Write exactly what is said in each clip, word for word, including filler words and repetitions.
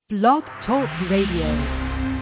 Blog Talk Radio.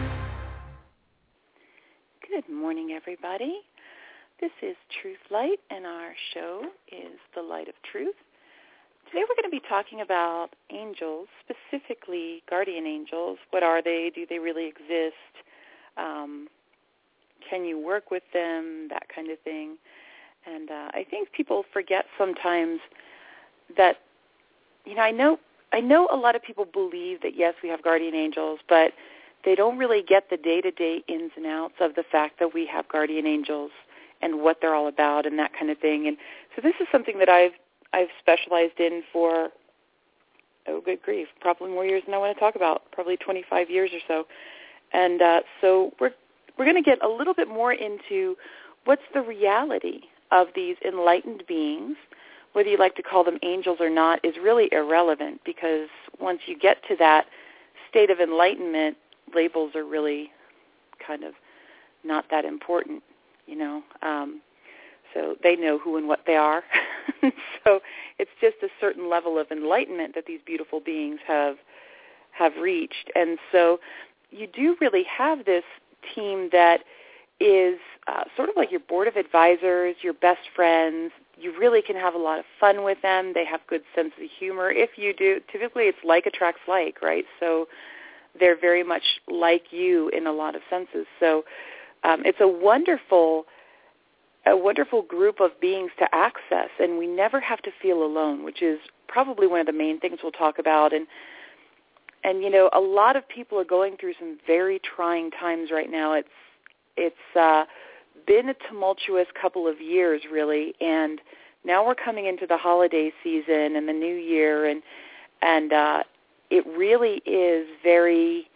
Good morning, everybody. This is Truth Light, and our show is The Light of Truth. Today we're going to be talking about angels, specifically guardian angels. What are they? Do they really exist? Um, can you work with them? That kind of thing. And uh, I think people forget sometimes that, you know, I know I know a lot of people believe that, yes, we have guardian angels, but they don't really get the day-to-day ins and outs of the fact that we have guardian angels and what they're all about and that kind of thing. And so this is something that I've I've specialized in for, oh, good grief, probably more years than I want to talk about, probably twenty-five years or so. And uh, so we're we're going to get a little bit more into what's the reality of these enlightened beings. Whether you like to call them angels or not is really irrelevant, because once you get to that state of enlightenment, labels are really kind of not that important, you know. Um, so they know who and what they are. So it's just a certain level of enlightenment that these beautiful beings have have reached. And so you do really have this team that is uh, sort of like your board of advisors, your best friends. You really can have a lot of fun with them. They have good sense of humor. If you do, typically it's like attracts like, right? So they're very much like you in a lot of senses. So um, it's a wonderful, a wonderful group of beings to access, and we never have to feel alone, which is probably one of the main things we'll talk about. And and you know, a lot of people are going through some very trying times right now. It's it's uh, been a tumultuous couple of years, really, and now we're coming into the holiday season and the new year, and and uh, it really is very,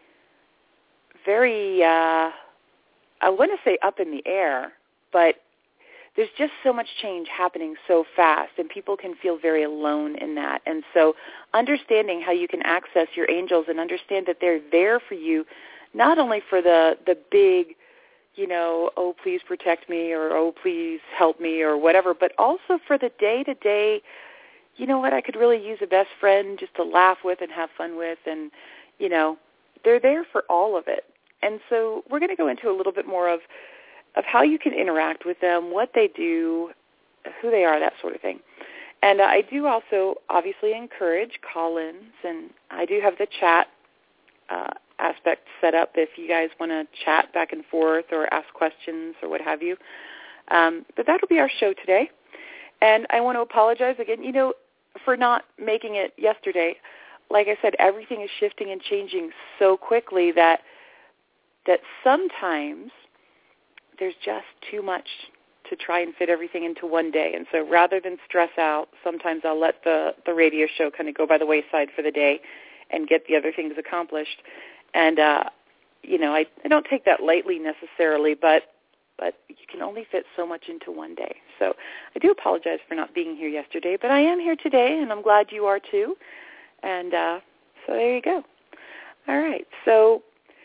very, uh, I want to say up in the air, but there's just so much change happening so fast, and people can feel very alone in that. And so understanding how you can access your angels and understand that they're there for you, not only for the, the big, you know, oh, please protect me, or oh, please help me, or whatever, but also for the day-to-day, you know what, I could really use a best friend just to laugh with and have fun with, and, you know, they're there for all of it. And so we're going to go into a little bit more of, of how you can interact with them, what they do, who they are, that sort of thing. And uh, I do also obviously encourage call-ins, and I do have the chat uh aspect set up if you guys want to chat back and forth or ask questions or what have you. Um, but that'll be our show today. And I want to apologize again, you know, for not making it yesterday. Like I said, everything is shifting and changing so quickly that that sometimes there's just too much to try and fit everything into one day. And so rather than stress out, sometimes I'll let the, the radio show kind of go by the wayside for the day and get the other things accomplished. And, uh, you know, I, I don't take that lightly necessarily, but but you can only fit so much into one day. So I do apologize for not being here yesterday, but I am here today, and I'm glad you are too. And uh, so there you go. All right. So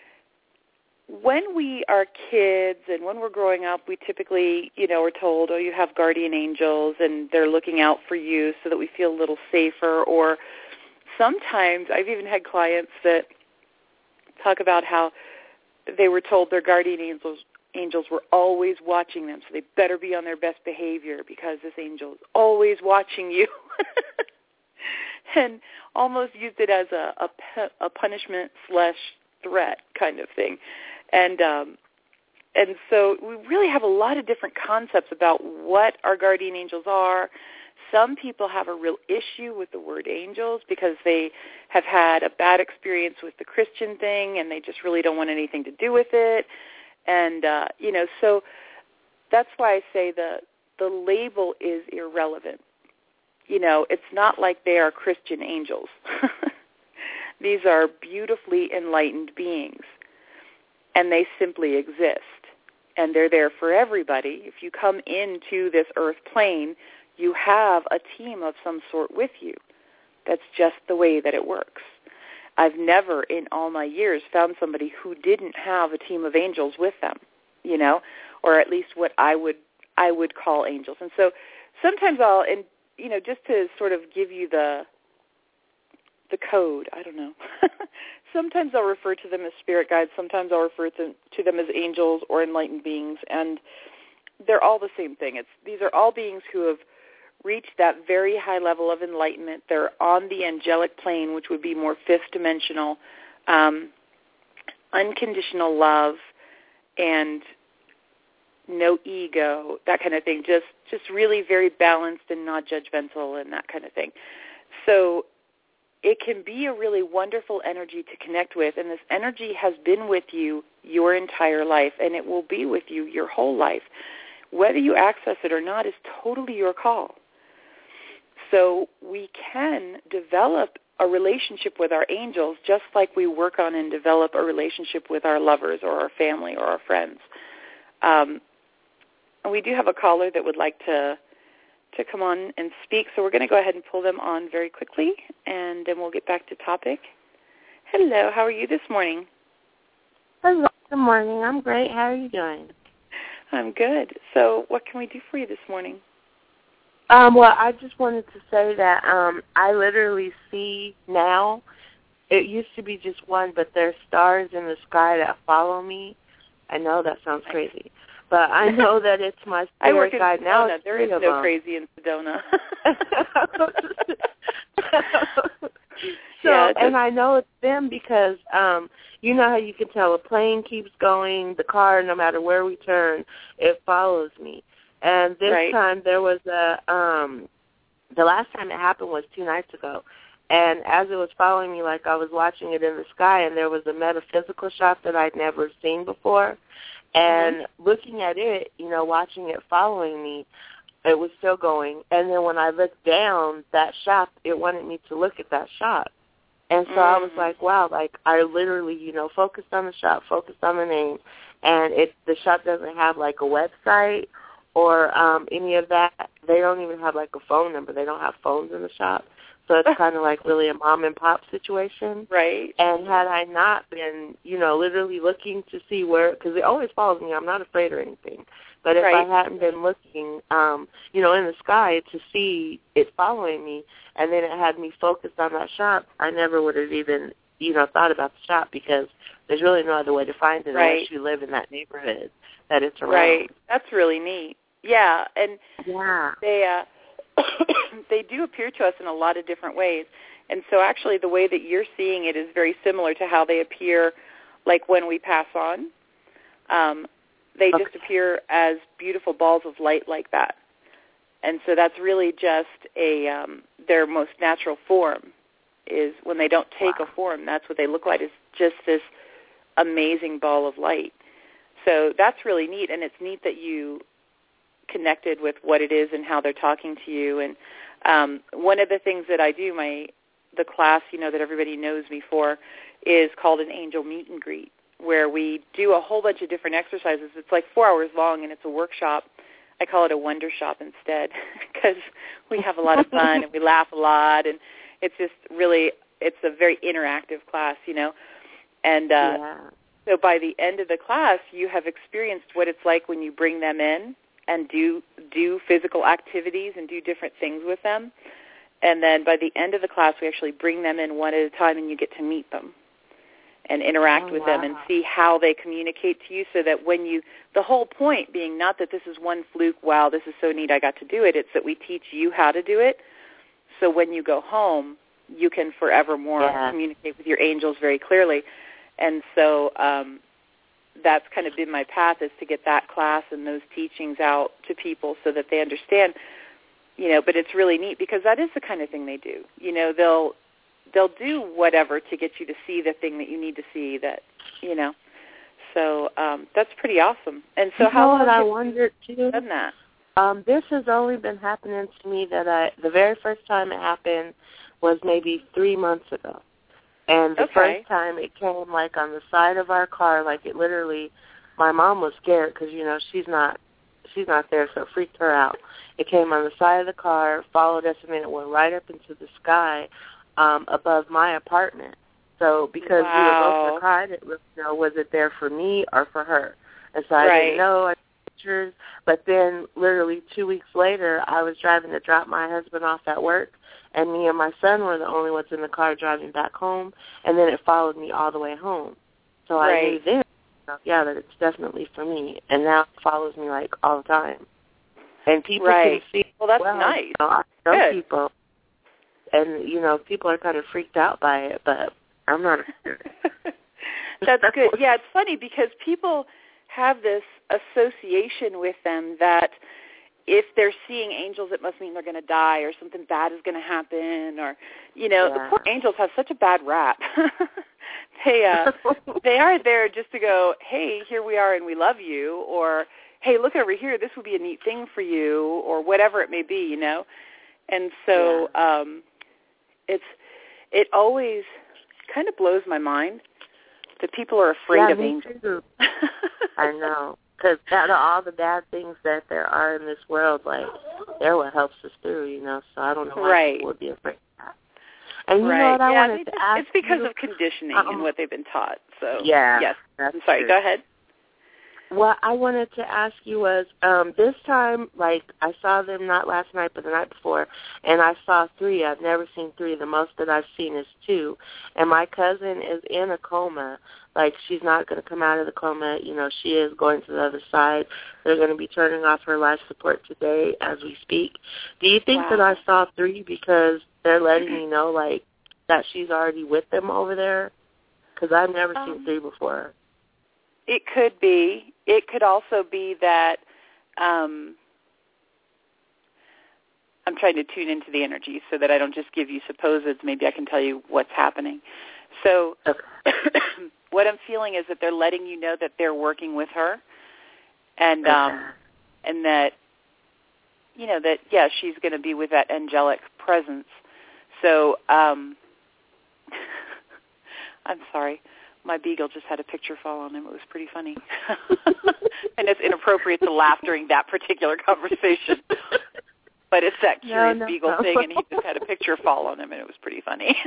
when we are kids and when we're growing up, we typically, you know, are told, oh, you have guardian angels, and they're looking out for you so that we feel a little safer. Or sometimes I've even had clients that talk about how they were told their guardian angels angels were always watching them, so they better be on their best behavior because this angel is always watching you, and almost used it as a, a, a punishment slash threat kind of thing. And um, and so we really have a lot of different concepts about what our guardian angels are. Some people have a real issue with the word angels because they have had a bad experience with the Christian thing, and they just really don't want anything to do with it. And, uh, you know, so that's why I say the the label is irrelevant. You know, it's not like they are Christian angels. These are beautifully enlightened beings, and they simply exist. And they're there for everybody. If you come into this earth plane, you have a team of some sort with you. That's just the way that it works. I've never in all my years found somebody who didn't have a team of angels with them, you know, or at least what I would I would call angels. And so sometimes I'll, and you know, just to sort of give you the the code. I don't know. Sometimes I'll refer to them as spirit guides. Sometimes I'll refer to, to them as angels or enlightened beings, and they're all the same thing. It's these are all beings who have reached that very high level of enlightenment. They're on the angelic plane, which would be more fifth dimensional, um, unconditional love, and no ego, that kind of thing. Just just really very balanced and not judgmental and that kind of thing. So it can be a really wonderful energy to connect with, and this energy has been with you your entire life, and it will be with you your whole life. Whether you access it or not is totally your call. So we can develop a relationship with our angels just like we work on and develop a relationship with our lovers or our family or our friends. Um, and we do have a caller that would like to to come on and speak, so we're going to go ahead and pull them on very quickly, and then we'll get back to topic. Hello, how are you this morning? Hello, good morning. I'm great. How are you doing? I'm good. So what can we do for you this morning? Um, well, I just wanted to say that um, I literally see now, it used to be just one, but there's stars in the sky that follow me. I know that sounds crazy, but I know that it's my spirit I work in guide Sedona. now. It's There is no them. crazy in Sedona. So, yeah, and I know it's them because um, you know how you can tell a plane keeps going, the car, no matter where we turn, it follows me. And this right. time there was a, um, the last time it happened was two nights ago. And as it was following me, like I was watching it in the sky, and there was a metaphysical shot that I'd never seen before. And mm-hmm. looking at it, you know, watching it following me, it was still going. And then when I looked down, that shot, it wanted me to look at that shot. And so mm-hmm. I was like, wow, like I literally, you know, focused on the shot, focused on the name. And it the shot doesn't have like a website or um, any of that. They don't even have like a phone number. They don't have phones in the shop. So it's kind of like really a mom and pop situation. Right. And had I not been, you know, literally looking to see where, because it always follows me. I'm not afraid or anything. But if right. I hadn't been looking, um, you know, in the sky to see it following me, and then it had me focused on that shop, I never would have even, you know, thought about the shop because there's really no other way to find it right. unless you live in that neighborhood that it's around. Right. That's really neat. Yeah, and yeah. they uh, they do appear to us in a lot of different ways. And so actually the way that you're seeing it is very similar to how they appear like when we pass on. Um, they okay. just appear as beautiful balls of light like that. And so that's really just a um, their most natural form is when they don't take wow. a form. That's what they look like, is just this amazing ball of light. So that's really neat, and it's neat that you connected with what it is and how they're talking to you. And um, one of the things that I do, my the class, you know, that everybody knows me for, is called an angel meet and greet, where we do a whole bunch of different exercises. It's like four hours long, and it's a workshop. I call it a wonder shop instead because we have a lot of fun and we laugh a lot, and it's just really, it's a very interactive class, you know. And uh, yeah. so by the end of the class, you have experienced what it's like when you bring them in and do do physical activities and do different things with them. And then by the end of the class, we actually bring them in one at a time, and you get to meet them and interact oh, with wow. them and see how they communicate to you, so that when you, the whole point being not that this is one fluke, wow, this is so neat, I got to do it. It's that we teach you how to do it, so when you go home, you can forevermore yeah. communicate with your angels very clearly. And so um, that's kind of been my path, is to get that class and those teachings out to people so that they understand, you know, but it's really neat because that is the kind of thing they do. You know, they'll they'll do whatever to get you to see the thing that you need to see, that, you know. So um, that's pretty awesome. And so you how know long what I have wondered you too? done that? Um, this has only been happening to me that I, the very first time it happened was maybe three months ago. And the Okay. first time it came, like, on the side of our car, like, it literally, my mom was scared because, you know, she's not she's not there, so it freaked her out. It came on the side of the car, followed us, and then it went right up into the sky um, above my apartment. So because wow. we were both in the car, I didn't really know, was it there for me or for her? And so I right. didn't know. I pictures. But then literally two weeks later, I was driving to drop my husband off at work, and me and my son were the only ones in the car driving back home, and then it followed me all the way home. So right. I knew then, yeah, that it's definitely for me, and now it follows me, like, all the time. And people right. can see, well, that's well, nice. You know, I know Good. people, and, you know, people are kind of freaked out by it, but I'm not. That's good. Yeah, it's funny because people have this association with them that if they're seeing angels, it must mean they're going to die or something bad is going to happen, or, you know, Yeah. the poor angels have such a bad rap. they uh, they are there just to go, hey, here we are and we love you, or, hey, look over here, this would be a neat thing for you, or whatever it may be, you know. And so yeah. um, it's it always kind of blows my mind that people are afraid yeah, of me angels. Too. I know. Because out of all the bad things that there are in this world, like, they're what helps us through, you know, so I don't know why right. people would be afraid of that. And you right. know what I yeah, wanted just, to ask It's because you? of conditioning um, and what they've been taught. So, yeah, yes. that's I'm sorry, true. go ahead. What I wanted to ask you was, um, this time, like, I saw them not last night but the night before, and I saw three. I've never seen three. The most that I've seen is two. And my cousin is in a coma. Like, she's not going to come out of the coma. You know, she is going to the other side. They're going to be turning off her life support today as we speak. Do you think wow. that I saw three because they're letting me know, like, that she's already with them over there? Because I've never um, seen three before. It could be. It could also be that um, I'm trying to tune into the energy so that I don't just give you supposeds. Maybe I can tell you what's happening. So Okay. what I'm feeling is that they're letting you know that they're working with her, and okay. um, and that, you know, that, yeah, she's going to be with that angelic presence. So um, I'm sorry. My beagle just had a picture fall on him. It was pretty funny. And it's inappropriate to laugh during that particular conversation. But it's that curious no, no, beagle no. thing, and he just had a picture fall on him, and it was pretty funny.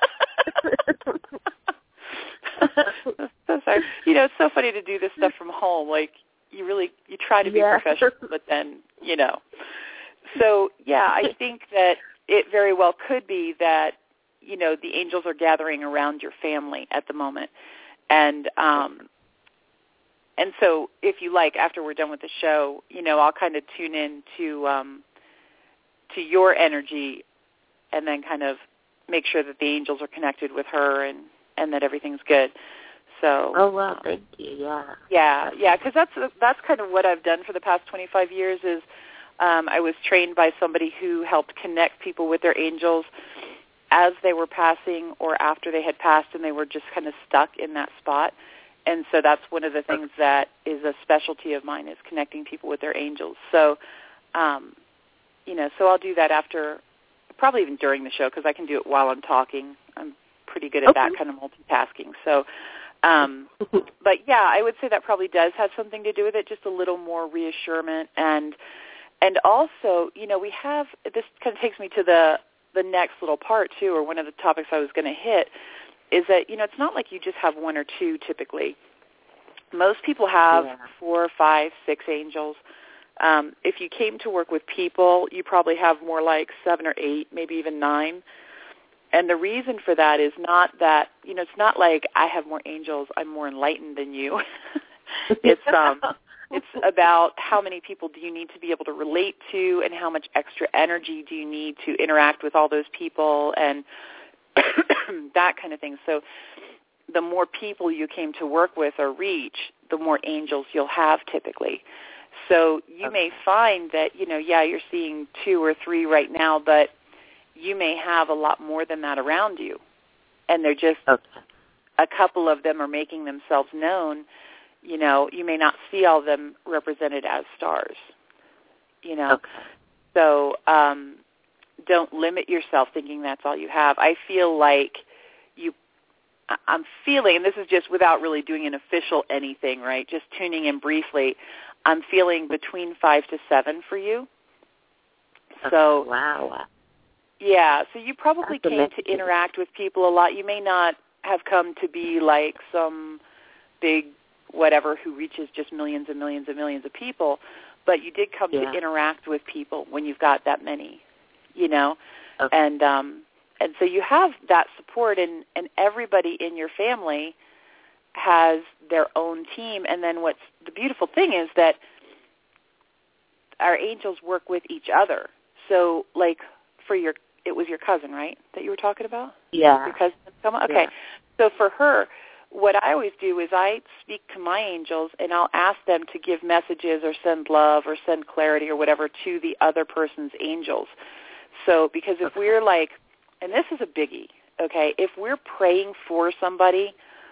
So sorry. You know, it's so funny to do this stuff from home. Like, you really, you try to be yeah. professional, but then, you know. So, yeah, I think that it very well could be that, you know, the angels are gathering around your family at the moment. And um, and so if you like, after we're done with the show, you know, I'll kind of tune in to, um, to your energy and then kind of make sure that the angels are connected with her and, and that everything's good. So. Oh, well, um, thank you, yeah. Yeah, yeah, because that's, that's kind of what I've done for the past twenty-five years is um, I was trained by somebody who helped connect people with their angels as they were passing or after they had passed, and they were just kind of stuck in that spot. And so that's one of the things that is a specialty of mine, is connecting people with their angels. So, um, you know, so I'll do that after, probably even during the show, because I can do it while I'm talking. I'm pretty good at okay. that kind of multitasking. So, um, but yeah, I would say that probably does have something to do with it, just a little more reassurance. And, and also, you know, we have, this kind of takes me to the, the next little part, too, or one of the topics I was going to hit, is that, you know, it's not like you just have one or two typically. Most people have yeah. four, five, six angels. Um, if you came to work with people, you probably have more like seven or eight, maybe even nine. And the reason for that is not that, you know, it's not like I have more angels, I'm more enlightened than you. It's um, it's about how many people do you need to be able to relate to, and how much extra energy do you need to interact with all those people, and that kind of thing. So the more people you came to work with or reach, the more angels you'll have typically. So you okay. may find that, you know, yeah, you're seeing two or three right now, but you may have a lot more than that around you. And they're just, okay. a couple of them are making themselves known. You know, you may not see all of them represented as stars, you know. Okay. So um, don't limit yourself thinking that's all you have. I feel like you, I'm feeling, and this is just without really doing an official anything, right, just tuning in briefly, I'm feeling between five to seven for you. Okay. So, wow. yeah, so you probably That's came amazing. to interact with people a lot. You may not have come to be like some big whatever who reaches just millions and millions and millions of people, but you did come yeah. to interact with people when you've got that many, you know, okay. and um, and so you have that support, and, and everybody in your family has their own team. And then what's the beautiful thing is that our angels work with each other. So, like, for your, it was your cousin, right, that you were talking about? Yeah. Your cousin? Okay. Yeah. So for her, what I always do is I speak to my angels, and I'll ask them to give messages or send love or send clarity or whatever to the other person's angels. So because if okay. we're like, and this is a biggie, okay, if we're praying for somebody,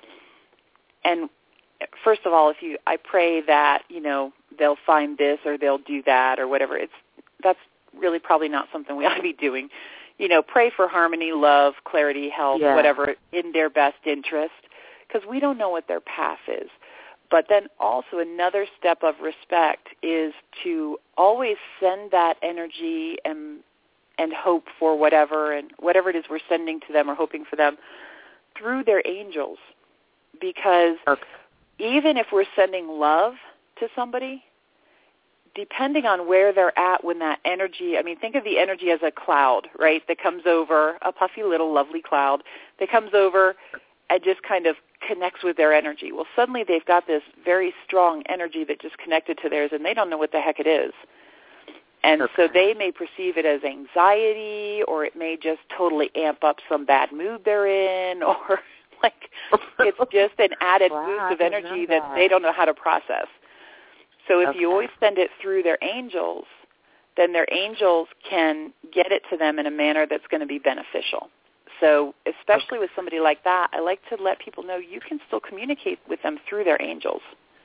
and first of all, if you, I pray that, you know, they'll find this or they'll do that or whatever, it's, that's really probably not something we ought to be doing. You know, pray for harmony, love, clarity, health, yeah. whatever, in their best interest, because we don't know what their path is. But then also another step of respect is to always send that energy and and hope for whatever, and whatever it is we're sending to them or hoping for them through their angels. Because okay. even if we're sending love to somebody, depending on where they're at when that energy, I mean, think of the energy as a cloud, right, that comes over, a puffy little lovely cloud that comes over and just kind of connects with their energy. Well, suddenly they've got this very strong energy that just connected to theirs, and they don't know what the heck it is. And okay. so they may perceive it as anxiety, or it may just totally amp up some bad mood they're in, or like it's just an added wow, boost of energy that. that they don't know how to process. So if okay. you always send it through their angels, then their angels can get it to them in a manner that's going to be beneficial. So especially okay. with somebody like that, I like to let people know you can still communicate with them through their angels,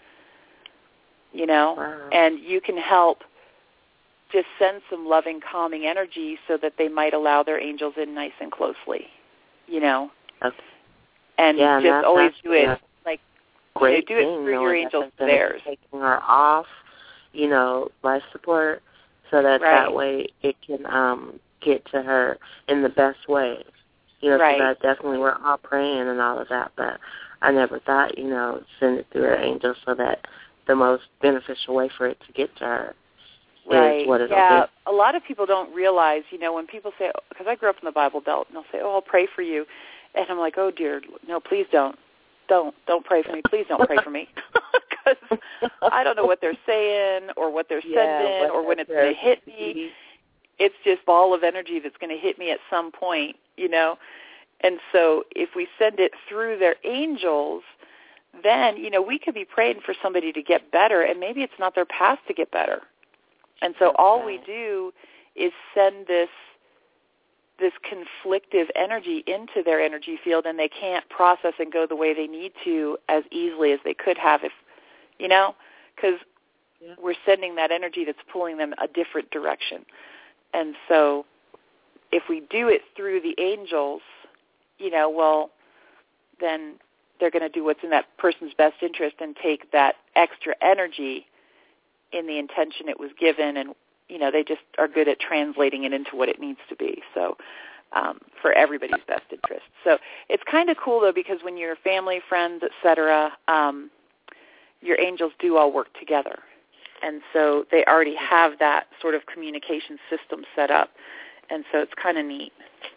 you know, wow. and you can help just send some loving, calming energy so that they might allow their angels in nice and closely, you know, okay. and yeah, just that, always do it yeah. like Great you know, do thing, it through your angels to theirs. Taking her off, you know, life support, so that right. that way it can um, get to her in the best way. You know, right. so that definitely we're all praying and all of that, but I never thought, you know, send it through her angels so that the most beneficial way for it to get to her right. is what it'll yeah. do. A lot of people don't realize, you know, when people say, because I grew up in the Bible Belt, and they'll say, oh, I'll pray for you. And I'm like, oh, dear, no, please don't. Don't. Don't pray for me. Please don't pray for me. Because I don't know what they're saying or what they're yeah, sending what or when it's going to hit me. It's just ball of energy that's going to hit me at some point, you know. And so if we send it through their angels, then, you know, we could be praying for somebody to get better, and maybe it's not their path to get better. And so okay. all we do is send this this conflictive energy into their energy field, and they can't process and go the way they need to as easily as they could have if, you know, because yeah. we're sending that energy that's pulling them a different direction. And so if we do it through the angels, you know, well, then they're going to do what's in that person's best interest and take that extra energy in the intention it was given, and, you know, they just are good at translating it into what it needs to be, so um, for everybody's best interest. So it's kind of cool, though, because when you're family, friends, et cetera, um, your angels do all work together. And so they already have that sort of communication system set up, and so it's kind of neat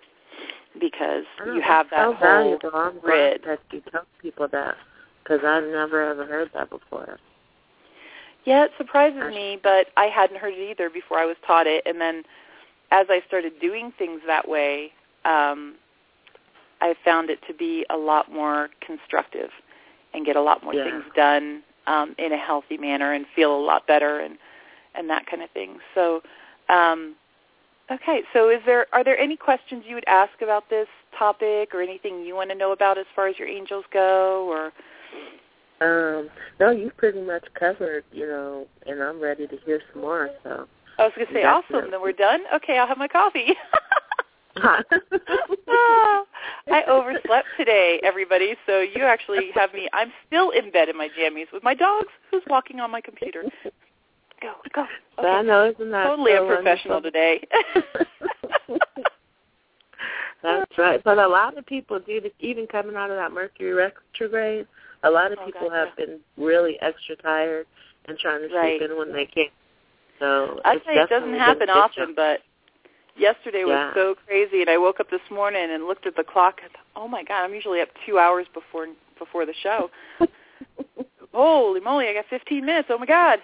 because you have that so whole valuable. grid. That you tell people that, because I've never ever heard that before. Yeah, it surprises me, but I hadn't heard it either before I was taught it. And then as I started doing things that way, um, I found it to be a lot more constructive and get a lot more yeah. things done um, in a healthy manner and feel a lot better and, and that kind of thing. So, um, okay, so is there are there any questions you would ask about this topic or anything you want to know about as far as your angels go, or... Um, no, you've pretty much covered, you know, and I'm ready to hear some more. So I was going to say, awesome, then we're done? Okay, I'll have my coffee. oh, I overslept today, everybody, so you actually have me, I'm still in bed in my jammies with my dogs who's walking on my computer. Go, go. Okay. I know, isn't that totally so unprofessional wonderful? Today. That's right. But a lot of people, do even coming out of that Mercury retrograde, a lot of oh, people gotcha. have been really extra tired and trying to right. sleep in when they can't. So I it's say it doesn't happen often, but yesterday was yeah. so crazy, and I woke up this morning and looked at the clock. And, oh my God, I'm usually up two hours before before the show. Holy moly, I got fifteen minutes. Oh my God.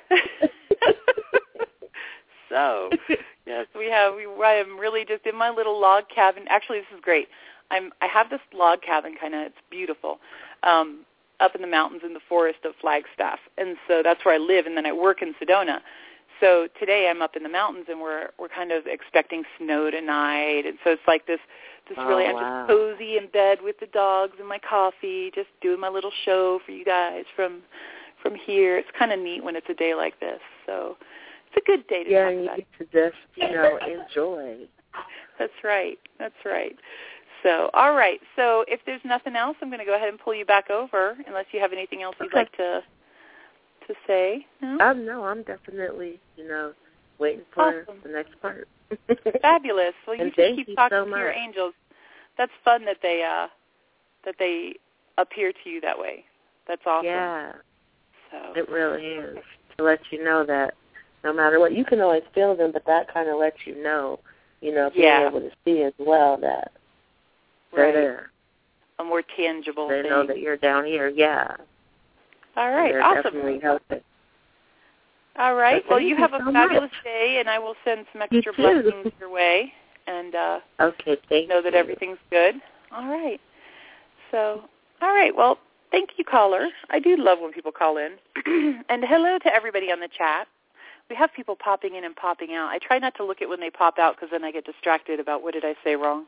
So, yes, we have. We, I am really just in my little log cabin. Actually, this is great. I'm. I have this log cabin, kind of. It's beautiful, um, up in the mountains in the forest of Flagstaff, and so that's where I live. And then I work in Sedona. So today I'm up in the mountains, and we're we're kind of expecting snow tonight. And so it's like this. This oh, really. I'm wow. just cozy in bed with the dogs and my coffee, just doing my little show for you guys from from here. It's kind of neat when it's a day like this. So. It's a good day to yeah, talk and you about. get to just, you know, enjoy. That's right. That's right. So, all right. So if there's nothing else, I'm going to go ahead and pull you back over, unless you have anything else you'd okay. like to to say. No? Um, no, I'm definitely, you know, waiting for awesome. the next part. Fabulous. Well, you and just keep you talking so to much. your angels. That's fun that they uh, that they appear to you that way. That's awesome. Yeah. So it really is, to let you know that no matter what, you can always feel them, but that kind of lets you know, you know, being yeah. able to see as well that they're right. there. A more tangible they thing. know that you're down here, yeah. All right, they're awesome. definitely helping. All right. But well, you have you a so fabulous much. day, and I will send some You extra too. blessings your way, and uh, okay, thank know that you. everything's good. All right. So, all right. Well, thank you, caller. I do love when people call in. And hello to everybody on the chat. We have people popping in and popping out. I try not to look at when they pop out because then I get distracted about what did I say wrong.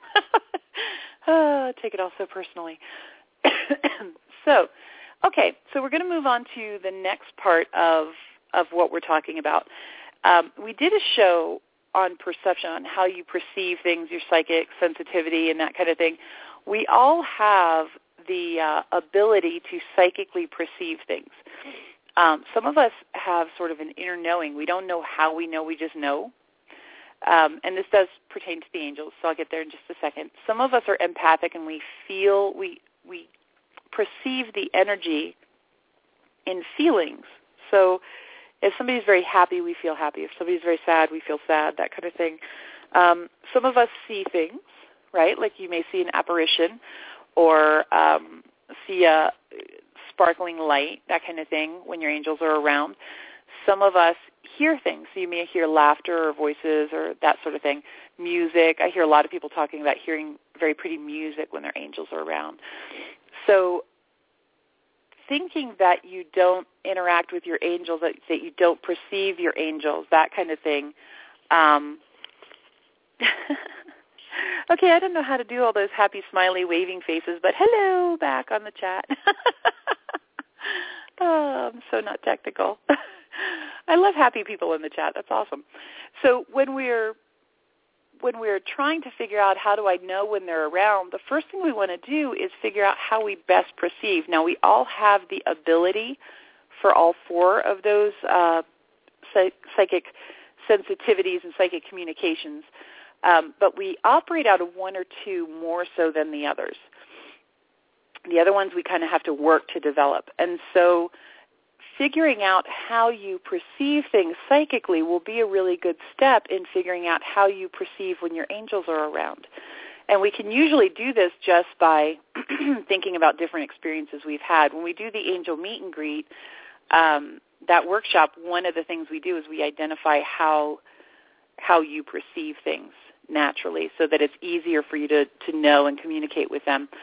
uh, take it all so personally. So, okay, so we're going to move on to the next part of, of what we're talking about. Um, we did a show on perception, on how you perceive things, your psychic sensitivity and that kind of thing. We all have the uh, ability to psychically perceive things. Um, some of us have sort of an inner knowing. We don't know how we know, we just know. Um, and this does pertain to the angels, so I'll get there in just a second. Some of us are empathic, and we feel, we we perceive the energy in feelings. So if somebody's very happy, we feel happy. If somebody's very sad, we feel sad, that kind of thing. Um, some of us see things, right? Like you may see an apparition or um, see a sparkling light, that kind of thing, when your angels are around. Some of us hear things. So you may hear laughter or voices or that sort of thing. Music. I hear a lot of people talking about hearing very pretty music when their angels are around. So thinking that you don't interact with your angels, that, that you don't perceive your angels, that kind of thing. Um, okay, I don't know how to do all those happy, smiley, waving faces, but hello back on the chat. Oh, I'm so not technical. I love happy people in the chat. That's awesome. So when we're when we're trying to figure out how do I know when they're around, the first thing we want to do is figure out how we best perceive. Now, we all have the ability for all four of those uh, psychic sensitivities and psychic communications, um, but we operate out of one or two more so than the others. The other ones we kind of have to work to develop. And so figuring out how you perceive things psychically will be a really good step in figuring out how you perceive when your angels are around. And we can usually do this just by thinking about different experiences we've had. When we do the angel meet and greet, um, that workshop, one of the things we do is we identify how how you perceive things naturally so that it's easier for you to, to know and communicate with them.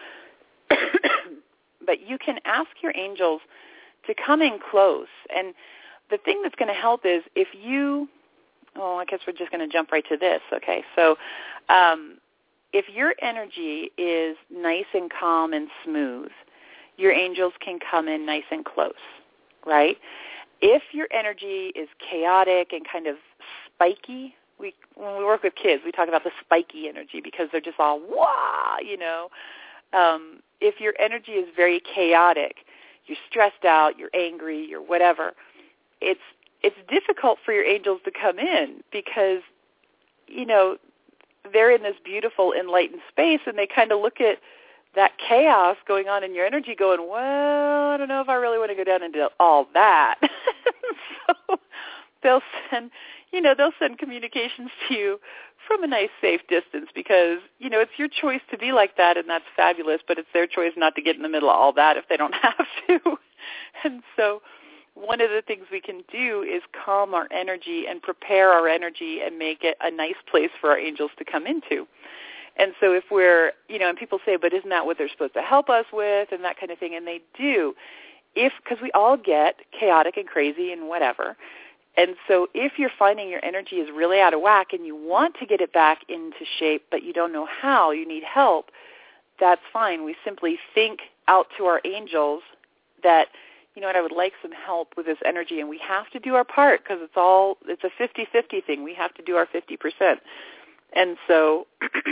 But you can ask your angels to come in close. And the thing that's going to help is if you, oh, I guess we're just going to jump right to this, okay? So um, if your energy is nice and calm and smooth, your angels can come in nice and close, right? If your energy is chaotic and kind of spiky, we when we work with kids, we talk about the spiky energy because they're just all, wah, you know. Um, if your energy is very chaotic, you're stressed out, you're angry, you're whatever, it's it's difficult for your angels to come in because, you know, they're in this beautiful enlightened space, and they kind of look at that chaos going on in your energy going, well, I don't know if I really want to go down into all that. So they'll send, you know, they'll send communications to you from a nice, safe distance because, you know, it's your choice to be like that, and that's fabulous, but it's their choice not to get in the middle of all that if they don't have to. And so one of the things we can do is calm our energy and prepare our energy and make it a nice place for our angels to come into. And so if we're, you know, and people say, but isn't that what they're supposed to help us with and that kind of thing? And they do, if because we all get chaotic and crazy and whatever. And so if you're finding your energy is really out of whack and you want to get it back into shape, but you don't know how, you need help, that's fine. We simply think out to our angels that, you know what, I would like some help with this energy, and we have to do our part because it's all, it's a fifty-fifty thing. We have to do our fifty percent. And so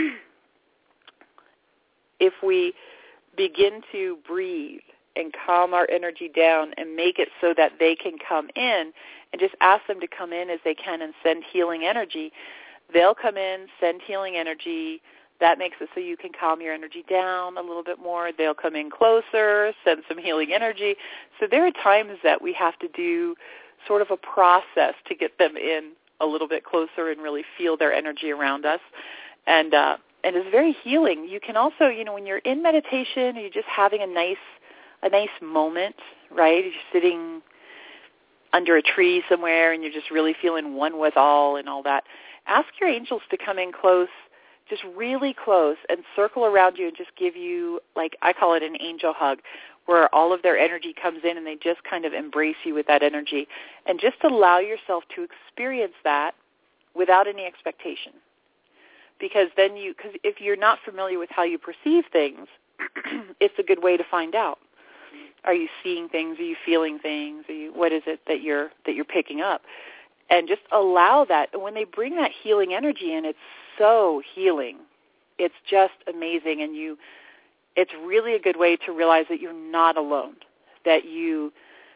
if we begin to breathe and calm our energy down and make it so that they can come in and just ask them to come in as they can and send healing energy, they'll come in, send healing energy. That makes it so you can calm your energy down a little bit more. They'll come in closer, send some healing energy. So there are times that we have to do sort of a process to get them in a little bit closer and really feel their energy around us. And uh, and it's very healing. You can also, you know, when you're in meditation, you're just having a nice a nice moment, right? You're sitting under a tree somewhere and you're just really feeling one with all and all that. Ask your angels to come in close, just really close, and circle around you and just give you, like I call it an angel hug, where all of their energy comes in and they just kind of embrace you with that energy. And just allow yourself to experience that without any expectation. Because then you, because if you're not familiar with how you perceive things, it's a good way to find out. Are you seeing things? Are you feeling things? Are you, what is it that you're that you're picking up? And just allow that. And when they bring that healing energy in, it's so healing. It's just amazing. And you, it's really a good way to realize that you're not alone, that you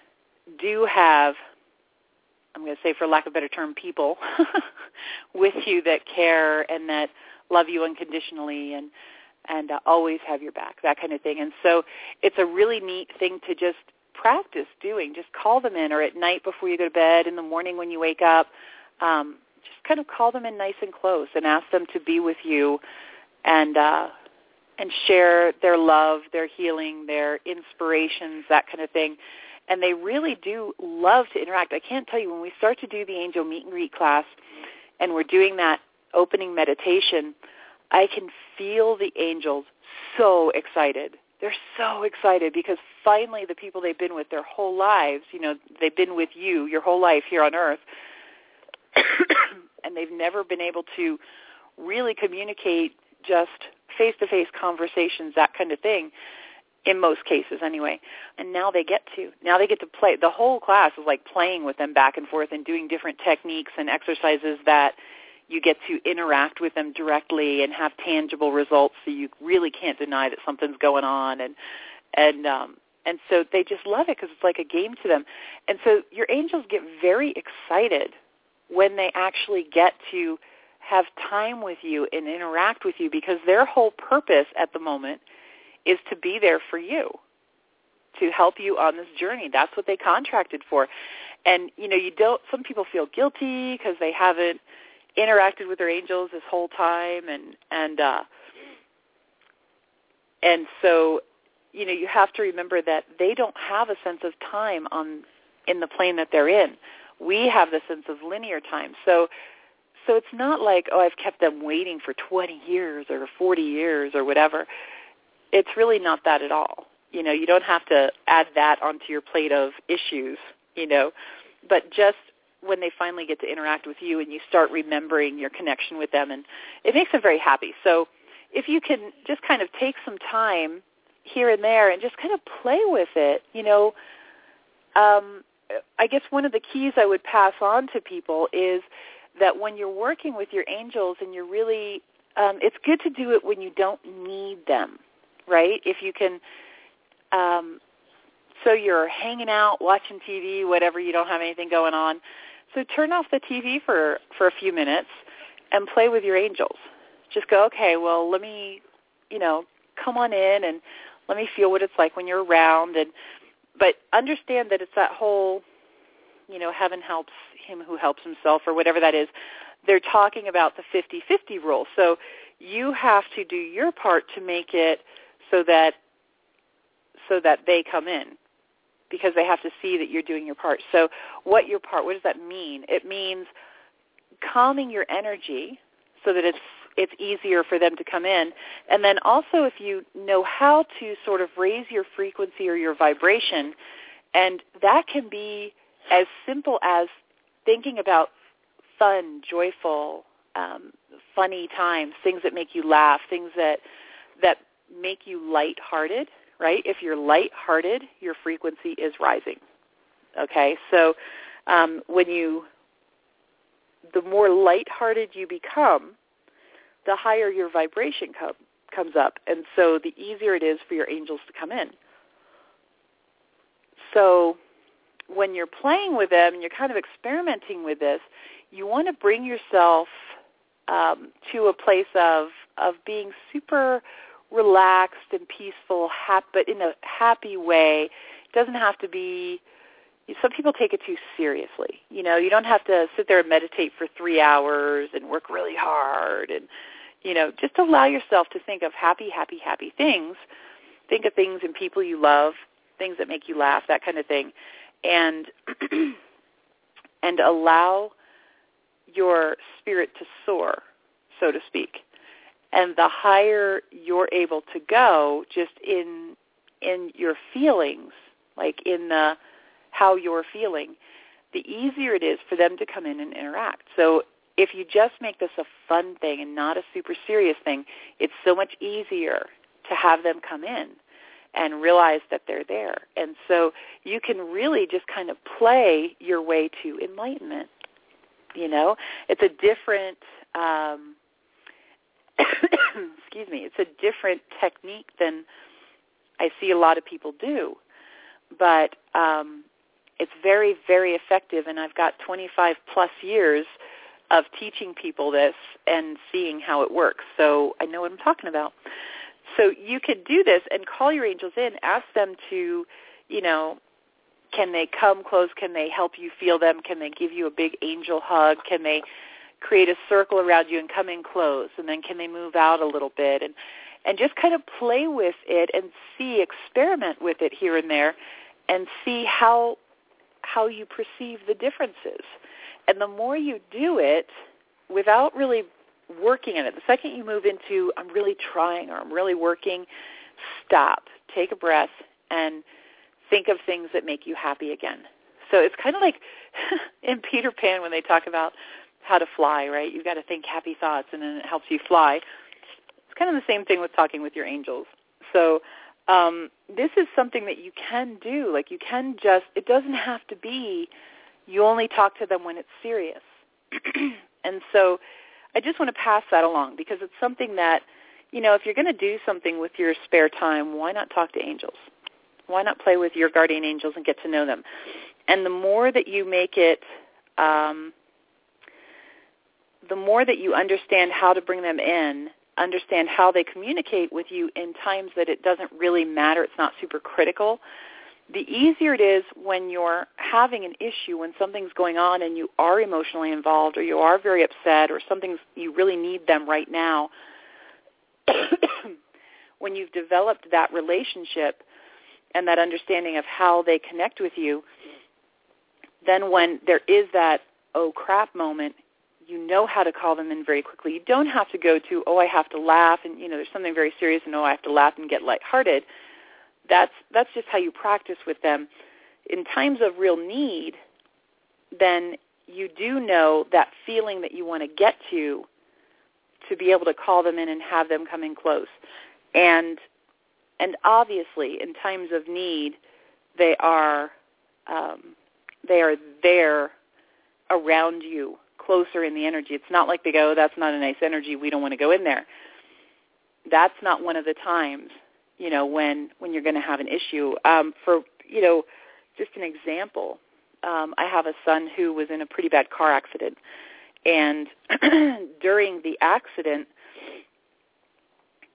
do have, I'm going to say for lack of a better term, people with you that care and that love you unconditionally and and uh, always have your back, that kind of thing. And so it's a really neat thing to just practice doing. Just call them in, or at night before you go to bed, in the morning when you wake up, um, just kind of call them in nice and close and ask them to be with you and uh, and share their love, their healing, their inspirations, that kind of thing. And they really do love to interact. I can't tell you, when we start to do the angel meet and greet class and we're doing that opening meditation, I can feel the angels so excited. They're so excited because finally the people they've been with their whole lives, you know, they've been with you your whole life here on earth, and they've never been able to really communicate just face-to-face conversations, that kind of thing, in most cases anyway. And now they get to. Now they get to play. The whole class is like playing with them back and forth and doing different techniques and exercises that you get to interact with them directly and have tangible results, so you really can't deny that something's going on. And and um, and so they just love it because it's like a game to them. And so your angels get very excited when they actually get to have time with you and interact with you, because their whole purpose at the moment is to be there for you, to help you on this journey. That's what they contracted for. And, you know, you don't, some people feel guilty because they haven't interacted with their angels this whole time, and and uh, and so, you know, you have to remember that they don't have a sense of time on in the plane that they're in. We have the sense of linear time. So so it's not like, oh, I've kept them waiting for twenty years or forty years or whatever. It's really not that at all. You know, you don't have to add that onto your plate of issues, you know, but just when they finally get to interact with you and you start remembering your connection with them, and it makes them very happy. So if you can just kind of take some time here and there and just kind of play with it, you know, um, I guess one of the keys I would pass on to people is that when you're working with your angels and you're really, um, it's good to do it when you don't need them, right? If you can, um, so you're hanging out, watching T V, whatever, you don't have anything going on. So turn off the T V for, for a few minutes and play with your angels. just go, okay, well, let me, you know, come on in and let me feel what it's like when you're around. And but understand that it's that whole, you know, heaven helps him who helps himself, or whatever that is. They're talking about the fifty-fifty rule. So you have to do your part to make it so that so that they come in, because they have to see that you're doing your part. So what your part, what does that mean? It means calming your energy so that it's it's easier for them to come in. And then also, if you know how to sort of raise your frequency or your vibration, and that can be as simple as thinking about fun, joyful, um, funny times, things that make you laugh, things that that make you lighthearted, right? If you're lighthearted, your frequency is rising. Okay, so um, when you, the more lighthearted you become, the higher your vibration com- comes up, and so the easier it is for your angels to come in. So when you're playing with them and you're kind of experimenting with this, you want to bring yourself um, to a place of of being super relaxed and peaceful, happy, but in a happy way. It doesn't have to be. Some people take it too seriously. You know, you don't have to sit there and meditate for three hours and work really hard. And, you know, just allow yourself to think of happy, happy, happy things. Think of things and people you love, things that make you laugh, that kind of thing. And and allow your spirit to soar, so to speak. And the higher you're able to go just in in your feelings, like in the how you're feeling, the easier it is for them to come in and interact. So if you just make this a fun thing and not a super serious thing, it's so much easier to have them come in and realize that they're there. And so you can really just kind of play your way to enlightenment. You know, it's a different, um, excuse me, it's a different technique than I see a lot of people do. But um, it's very, very effective, and I've got twenty-five plus years of teaching people this and seeing how it works. So I know what I'm talking about. So you could do this and call your angels in, ask them to, you know, can they come close? Can they help you feel them? Can they give you a big angel hug? Can they create a circle around you and come in close? And then can they move out a little bit? And, and just kind of play with it and see, experiment with it here and there and see how how you perceive the differences. And the more you do it without really working in it, the second you move into I'm really trying or I'm really working, stop, take a breath, and think of things that make you happy again. So it's kind of like in Peter Pan when they talk about how to fly, right? You've got to think happy thoughts and then it helps you fly. It's kind of the same thing with talking with your angels. So um, this is something that you can do. Like you can just, it doesn't have to be you only talk to them when it's serious. And so I just want to pass that along because it's something that, you know, if you're going to do something with your spare time, why not talk to angels? Why not play with your guardian angels and get to know them? And the more that you make it, um, the more that you understand how to bring them in, understand how they communicate with you in times that it doesn't really matter, it's not super critical, the easier it is when you're having an issue, when something's going on and you are emotionally involved or you are very upset or something's, you really need them right now. When you've developed that relationship and that understanding of how they connect with you, then when there is that, oh, crap moment, you know how to call them in very quickly. You don't have to go to, oh, I have to laugh, and, you know, there's something very serious, and, oh, I have to laugh and get lighthearted. That's, that's just how you practice with them. In times of real need, then you do know that feeling that you want to get to, to be able to call them in and have them come in close. And and obviously, in times of need, they are um, they are there around you, closer in the energy. It's not like they go, that's not a nice energy, we don't want to go in there. That's not one of the times, you know, when, when you're going to have an issue. Um, for, you know, just an example, um, I have a son who was in a pretty bad car accident. And during the accident,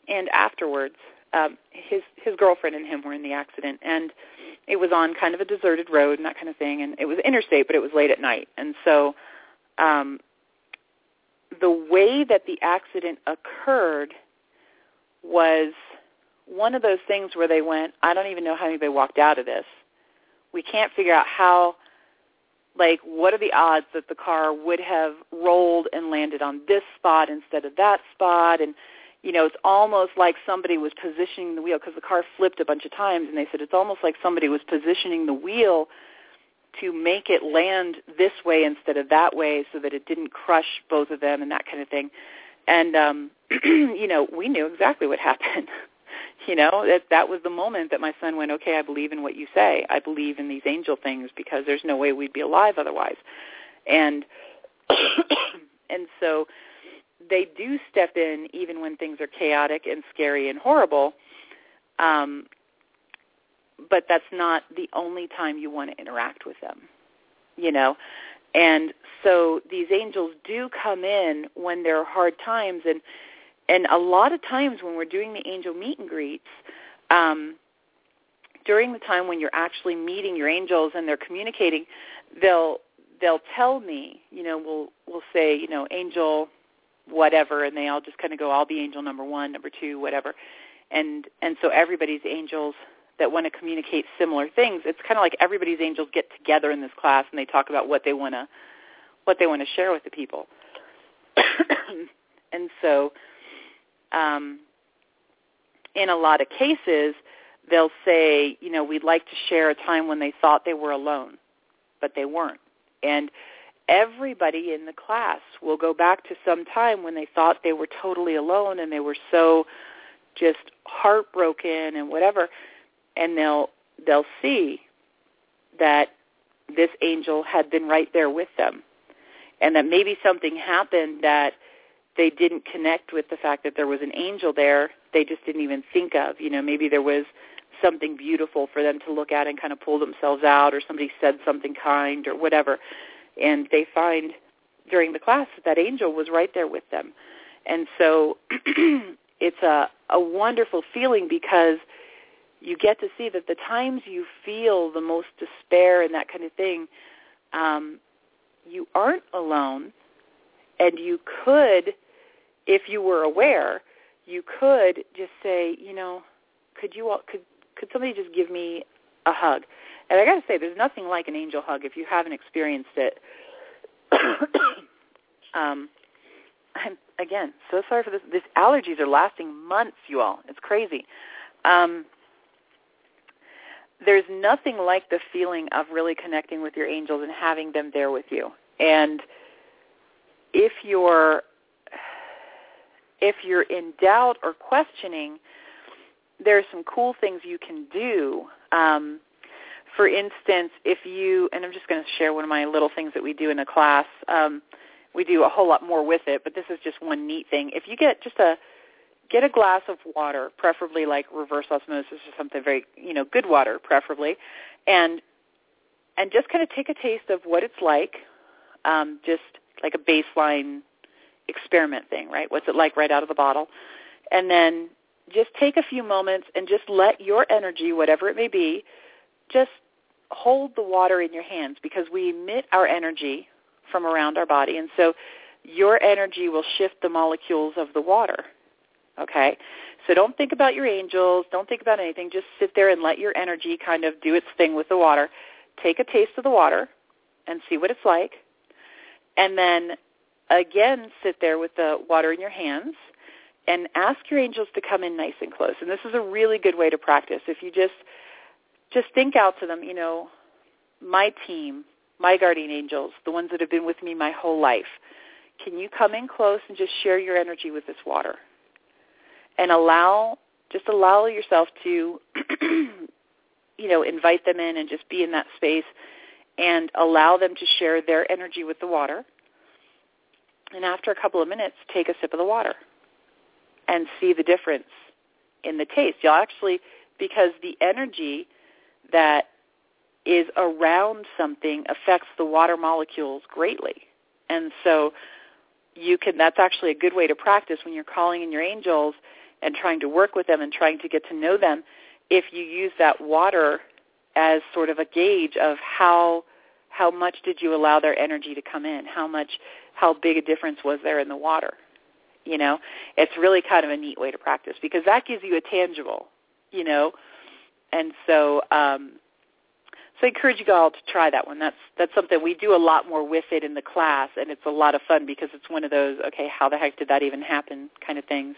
and afterwards, um, his his girlfriend and him were in the accident, and it was on kind of a deserted road and that kind of thing, and it was interstate, but it was late at night. And so um, the way that the accident occurred was one of those things where they went, I don't even know how anybody walked out of this. We can't figure out how, like, what are the odds that the car would have rolled and landed on this spot instead of that spot? And, you know, it's almost like somebody was positioning the wheel, because the car flipped a bunch of times, and they said it's almost like somebody was positioning the wheel to make it land this way instead of that way so that it didn't crush both of them and that kind of thing. And, um, you know, we knew exactly what happened. You know, that that was the moment that my son went, okay, I believe in what you say. I believe in these angel things, because there's no way we'd be alive otherwise. And and so they do step in even when things are chaotic and scary and horrible, um, but that's not the only time you want to interact with them, you know. And so these angels do come in when there are hard times, and And a lot of times when we're doing the angel meet and greets, um, during the time when you're actually meeting your angels and they're communicating, they'll they'll tell me, you know, we'll we'll say, you know, angel whatever, and they all just kind of go, I'll be angel number one, number two, whatever. And and so everybody's angels that want to communicate similar things. It's kind of like everybody's angels get together in this class and they talk about what they want to what they want to share with the people. And so Um, in a lot of cases, they'll say, you know, we'd like to share a time when they thought they were alone, but they weren't. And everybody in the class will go back to some time when they thought they were totally alone and they were so just heartbroken and whatever, and they'll they'll see that this angel had been right there with them, and that maybe something happened that they didn't connect with the fact that there was an angel there. They just didn't even think of. You know, maybe there was something beautiful for them to look at and kind of pull themselves out, or somebody said something kind or whatever. And they find during the class that that angel was right there with them. And so it's a, a wonderful feeling, because you get to see that the times you feel the most despair and that kind of thing, um, you aren't alone, and you could, if you were aware, you could just say, you know, could you all, could could somebody just give me a hug? And I got to say, there's nothing like an angel hug if you haven't experienced it. um, I'm, again, so sorry for this. These allergies are lasting months, you all. It's crazy. Um, there's nothing like the feeling of really connecting with your angels and having them there with you. And if you're if you're in doubt or questioning, there are some cool things you can do. Um, for instance, if you, and I'm just going to share one of my little things that we do in a class. Um, we do a whole lot more with it, but this is just one neat thing. If you get just a get a glass of water, preferably like reverse osmosis or something very, you know, good water, preferably, and and just kind of take a taste of what it's like, um, just like a baseline experiment thing, right? What's it like right out of the bottle? And then just take a few moments and just let your energy, whatever it may be, just hold the water in your hands, because we emit our energy from around our body. And so your energy will shift the molecules of the water, okay? So don't think about your angels. Don't think about anything. Just sit there and let your energy kind of do its thing with the water. Take a taste of the water and see what it's like. And then, again, sit there with the water in your hands and ask your angels to come in nice and close. And this is a really good way to practice. If you just just think out to them, you know, my team, my guardian angels, the ones that have been with me my whole life, can you come in close and just share your energy with this water? And allow, just allow yourself to, you know, invite them in and just be in that space and allow them to share their energy with the water. And after a couple of minutes, take a sip of the water and see the difference in the taste. You'll actually, because the energy that is around something affects the water molecules greatly. And so you can, that's actually a good way to practice when you're calling in your angels and trying to work with them and trying to get to know them if you use that water as sort of a gauge of how how much did you allow their energy to come in, how much, how big a difference was there in the water. You know, it's really kind of a neat way to practice because that gives you a tangible, you know, and so um, so I encourage you all to try that one. That's that's something we do a lot more with it in the class, and it's a lot of fun because it's one of those, okay, how the heck did that even happen kind of things.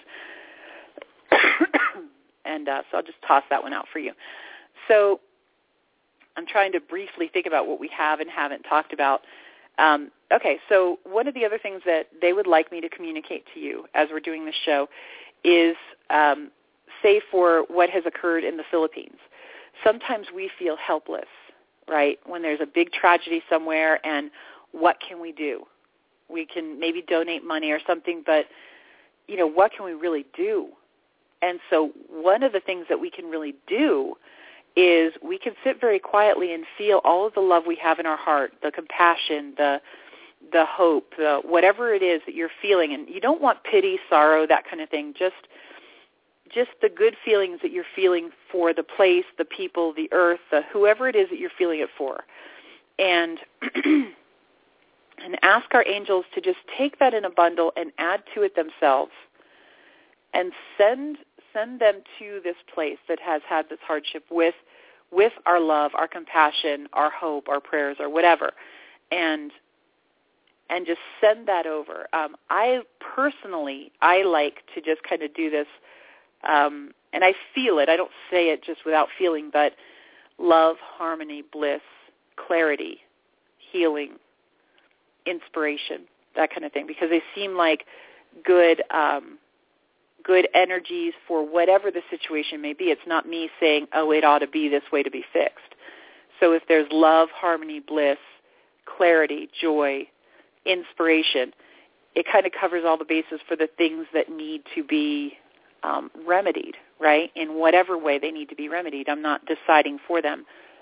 and uh, so I'll just toss that one out for you. So I'm trying to briefly think about what we have and haven't talked about. Um, okay, so one of the other things that they would like me to communicate to you as we're doing this show is, um, say, for what has occurred in the Philippines. Sometimes we feel helpless, right, when there's a big tragedy somewhere, and what can we do? We can maybe donate money or something, but, you know, what can we really do? And so one of the things that we can really do is we can sit very quietly and feel all of the love we have in our heart, the compassion, the the hope, the whatever it is that you're feeling. And you don't want pity, sorrow, that kind of thing, just just the good feelings that you're feeling for the place, the people, the earth, the whoever it is that you're feeling it for. And and ask our angels to just take that in a bundle and add to it themselves and send send them to this place that has had this hardship with with our love, our compassion, our hope, our prayers, or whatever, and and just send that over. Um, I personally, I like to just kind of do this, um, and I feel it. I don't say it just without feeling, but love, harmony, bliss, clarity, healing, inspiration, that kind of thing, because they seem like good um, good energies for whatever the situation may be. It's not me saying, oh, it ought to be this way to be fixed. So if there's love, harmony, bliss, clarity, joy, inspiration, it kind of covers all the bases for the things that need to be um, remedied, right, in whatever way they need to be remedied. I'm not deciding for them.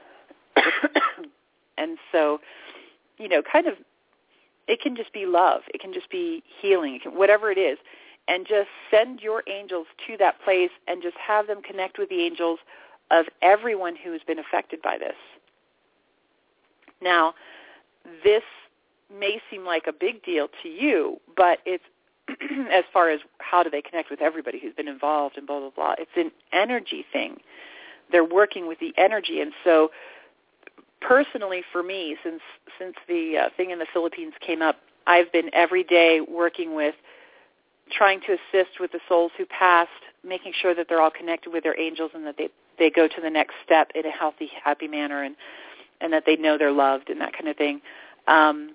And so, you know, kind of, it can just be love. It can just be healing, it can, whatever it is. And just send your angels to that place and just have them connect with the angels of everyone who has been affected by this. Now, this may seem like a big deal to you, but it's as far as how do they connect with everybody who's been involved and blah, blah, blah. It's an energy thing. They're working with the energy. And so personally for me, since since the uh, thing in the Philippines came up, I've been every day working with trying to assist with the souls who passed, making sure that they're all connected with their angels and that they, they go to the next step in a healthy, happy manner, and, and that they know they're loved and that kind of thing. Um,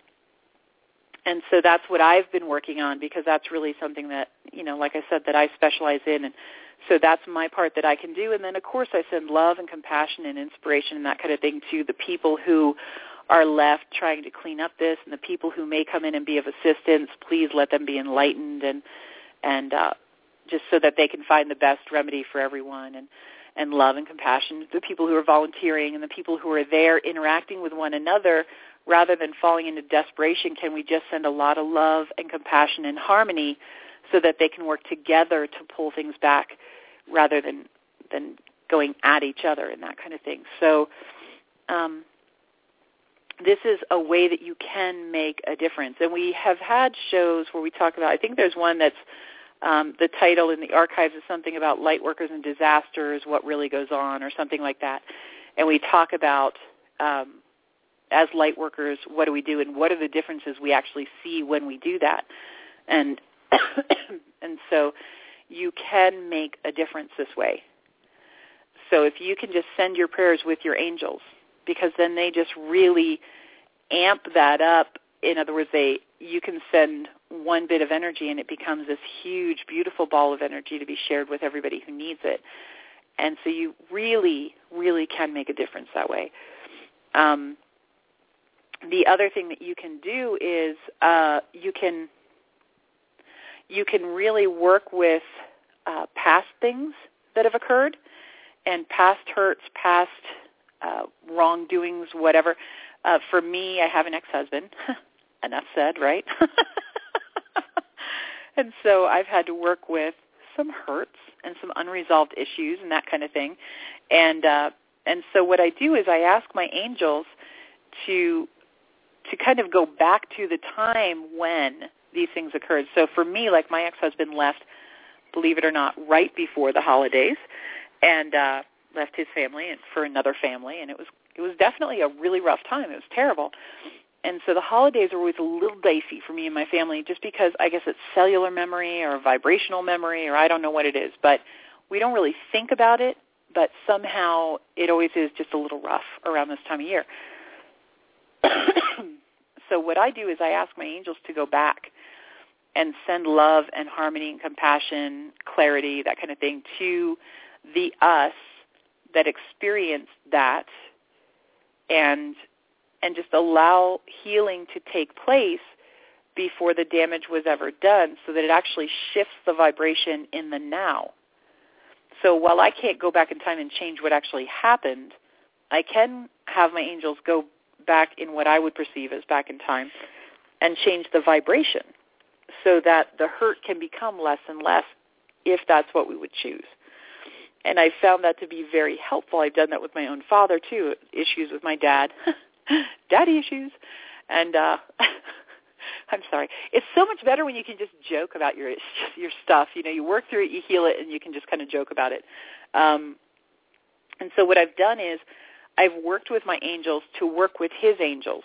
and so that's what I've been working on because that's really something that, you know, like I said, that I specialize in. And so that's my part that I can do. And then, of course, I send love and compassion and inspiration and that kind of thing to the people who are left trying to clean up this, and the people who may come in and be of assistance, please let them be enlightened and and uh, just so that they can find the best remedy for everyone, and, and love and compassion. The people who are volunteering and the people who are there interacting with one another, rather than falling into desperation, can we just send a lot of love and compassion and harmony so that they can work together to pull things back rather than than going at each other and that kind of thing. So um, this is a way that you can make a difference. And we have had shows where we talk about, I think there's one that's, um, the title in the archives is something about light workers and disasters, what really goes on, or something like that. And we talk about, um, as light workers, what do we do, and what are the differences we actually see when we do that. And and so you can make a difference this way. So if you can just send your prayers with your angels, because then they just really amp that up. In other words, they you can send one bit of energy and it becomes this huge, beautiful ball of energy to be shared with everybody who needs it. And so you really, really can make a difference that way. Um, the other thing that you can do is uh, you can you can really work with uh, past things that have occurred and past hurts, past uh, wrongdoings, whatever. Uh, for me, I have an ex-husband. Enough said, right? And so I've had to work with some hurts and some unresolved issues and that kind of thing. And uh, and so what I do is I ask my angels to to kind of go back to the time when these things occurred. So for me, like my ex-husband left, believe it or not, right before the holidays, and uh, left his family and for another family, and it was it was definitely a really rough time. It was terrible. And so the holidays are always a little dicey for me and my family just because I guess it's cellular memory or vibrational memory or I don't know what it is, but we don't really think about it, but somehow it always is just a little rough around this time of year. So what I do is I ask my angels to go back and send love and harmony and compassion, clarity, that kind of thing, to the us that experienced that, and and just allow healing to take place before the damage was ever done, so that it actually shifts the vibration in the now. So while I can't go back in time and change what actually happened, I can have my angels go back in what I would perceive as back in time and change the vibration so that the hurt can become less and less if that's what we would choose. And I found that to be very helpful. I've done that with my own father, too, issues with my dad, daddy issues. And uh, I'm sorry. It's so much better when you can just joke about your your stuff. You know, you work through it, you heal it, and you can just kind of joke about it. Um, and so what I've done is I've worked with my angels to work with his angels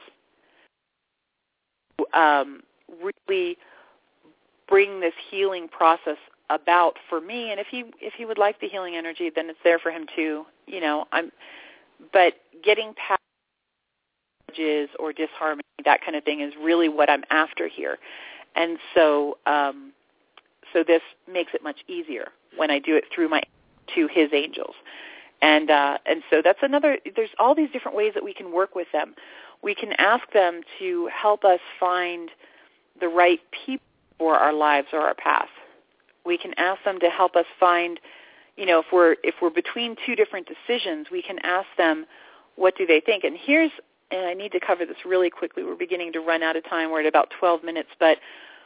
to um, really bring this healing process about for me. And if he if he would like the healing energy, then it's there for him too. You know, I'm. But getting past or disharmony, that kind of thing, is really what I'm after here. And so, um, so this makes it much easier when I do it through my to his angels. And uh, and so that's another, there's all these different ways that we can work with them. We can ask them to help us find the right people for our lives or our path. We can ask them to help us find, you know, if we're if we're between two different decisions, we can ask them, what do they think? And here's, and I need to cover this really quickly. We're beginning to run out of time. We're at about twelve minutes, but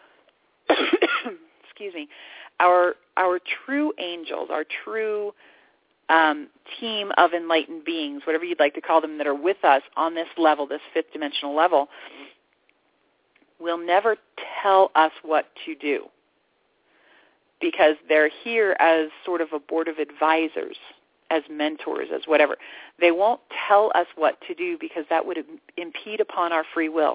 excuse me, our our true angels, our true Um, team of enlightened beings, whatever you'd like to call them, that are with us on this level, this fifth dimensional level, will never tell us what to do because they're here as sort of a board of advisors, as mentors, as whatever. They won't tell us what to do because that would impede upon our free will.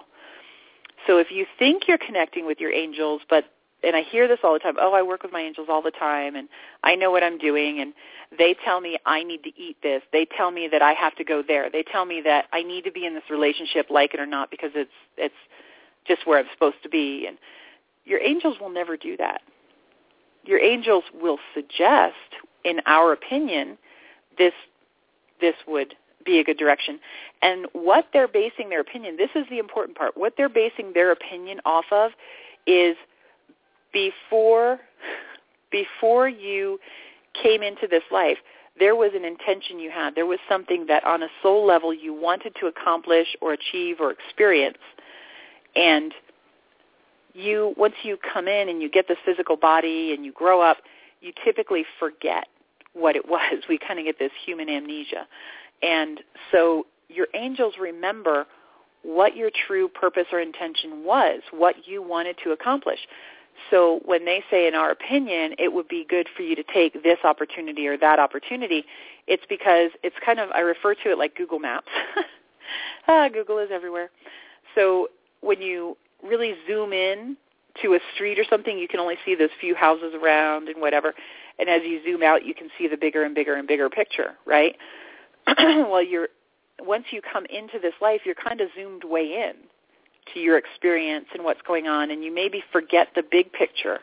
So if you think you're connecting with your angels, but and I hear this all the time, oh, I work with my angels all the time, and I know what I'm doing, and they tell me I need to eat this. They tell me that I have to go there. They tell me that I need to be in this relationship, like it or not, because it's it's just where I'm supposed to be. And your angels will never do that. Your angels will suggest, in our opinion, this this would be a good direction. And what they're basing their opinion, this is the important part, what they're basing their opinion off of is Before, before you came into this life, there was an intention you had. There was something that on a soul level you wanted to accomplish or achieve or experience. And you, once you come in and you get this physical body and you grow up, you typically forget what it was. We kind of get this human amnesia. And so your angels remember what your true purpose or intention was, what you wanted to accomplish. So when they say, in our opinion, it would be good for you to take this opportunity or that opportunity, it's because it's kind of, I refer to it like Google Maps. ah, Google is everywhere. So when you really zoom in to a street or something, you can only see those few houses around and whatever. And as you zoom out, you can see the bigger and bigger and bigger picture, right? Well, you're once you come into this life, you're kind of zoomed way in to your experience and what's going on, and you maybe forget the big picture.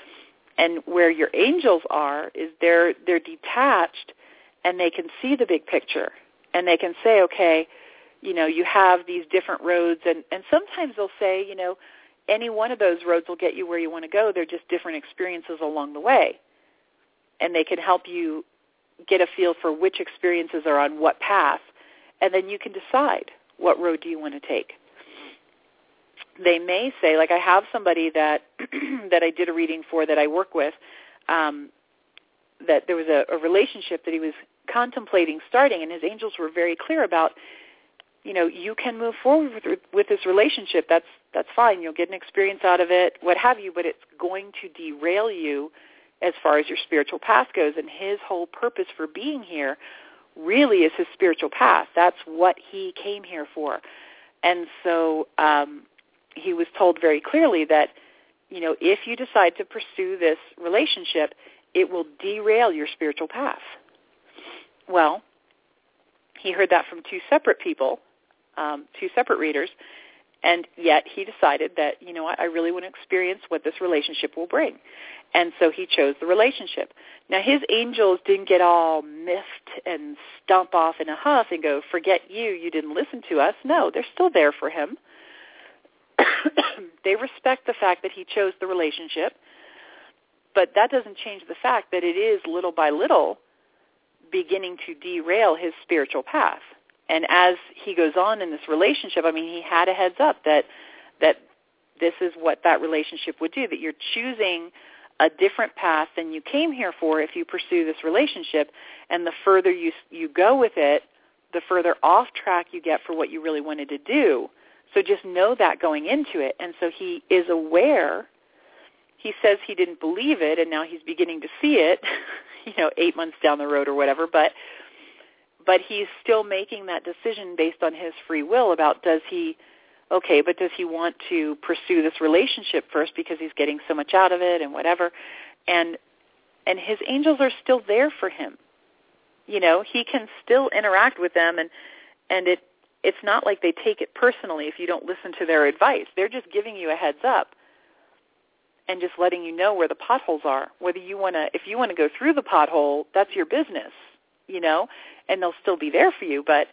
And where your angels are is they're they're detached, and they can see the big picture, and they can say, okay, you know, you have these different roads, and, and sometimes they'll say, you know, any one of those roads will get you where you want to go. They're just different experiences along the way, and they can help you get a feel for which experiences are on what path, and then you can decide what road do you want to take. They may say, like I have somebody that that I did a reading for that I work with. um, that there was a, a relationship that he was contemplating starting, and his angels were very clear about, you know, you can move forward with, with this relationship. That's that's fine. You'll get an experience out of it, what have you, but it's going to derail you as far as your spiritual path goes. And his whole purpose for being here really is his spiritual path. That's what he came here for. And so um, he was told very clearly that, you know, if you decide to pursue this relationship, it will derail your spiritual path. Well, he heard that from two separate people, um, two separate readers, and yet he decided that, you know what, I really want to experience what this relationship will bring. And so he chose the relationship. Now, his angels didn't get all miffed and stomp off in a huff and go, forget you, you didn't listen to us. No, they're still there for him. They respect the fact that he chose the relationship, but that doesn't change the fact that it is little by little beginning to derail his spiritual path. And as he goes on in this relationship, I mean, he had a heads up that that this is what that relationship would do, that you're choosing a different path than you came here for if you pursue this relationship, and the further you you go with it, the further off track you get for what you really wanted to do. So just know that going into it. And so he is aware. He says he didn't believe it, and now he's beginning to see it, you know, eight months down the road or whatever, but but he's still making that decision based on his free will about does he, okay, but does he want to pursue this relationship first because he's getting so much out of it and whatever, and and his angels are still there for him. You know, he can still interact with them, and and it it's not like they take it personally if you don't listen to their advice. They're just giving you a heads up and just letting you know where the potholes are. Whether you want to, if you want to go through the pothole, that's your business, you know, and they'll still be there for you. But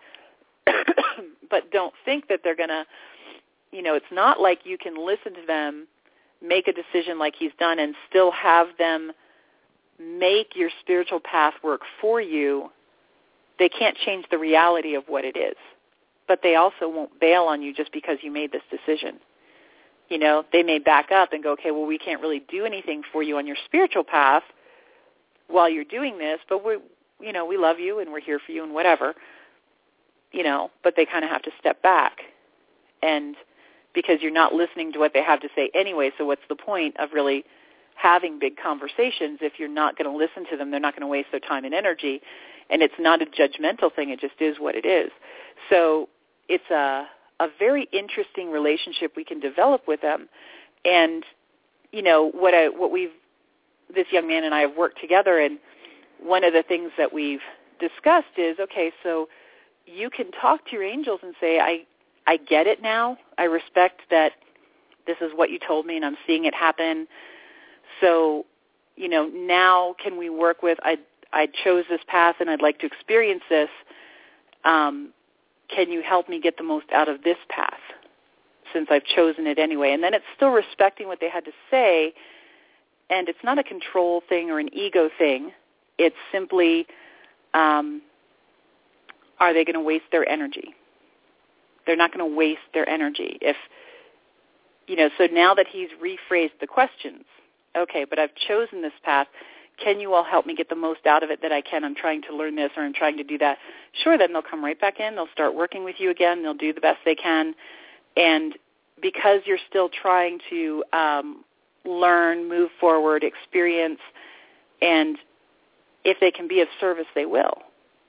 but don't think that they're going to, you know, it's not like you can listen to them, make a decision like he's done, and still have them make your spiritual path work for you. They can't change the reality of what it is, but they also won't bail on you just because you made this decision. You know, they may back up and go, okay, well, we can't really do anything for you on your spiritual path while you're doing this, but we, you know, we love you and we're here for you and whatever, you know, but they kind of have to step back, and because you're not listening to what they have to say anyway, so what's the point of really having big conversations if you're not going to listen to them? They're not going to waste their time and energy, and it's not a judgmental thing. It just is what it is. So it's a a very interesting relationship we can develop with them. And, you know, what I, what we've, this young man and I have worked together, and one of the things that we've discussed is, okay, so you can talk to your angels and say, I, I get it now. I respect that this is what you told me and I'm seeing it happen. So, you know, now can we work with, I, I chose this path and I'd like to experience this. Um, can you help me get the most out of this path since I've chosen it anyway? And then it's still respecting what they had to say, and it's not a control thing or an ego thing. It's simply, um, are they going to waste their energy? They're not going to waste their energy. If, you know, so now that he's rephrased the questions, okay, but I've chosen this path, can you all help me get the most out of it that I can? I'm trying to learn this or I'm trying to do that. Sure, then they'll come right back in. They'll start working with you again. They'll do the best they can. And because you're still trying to um, learn, move forward, experience, and if they can be of service, they will.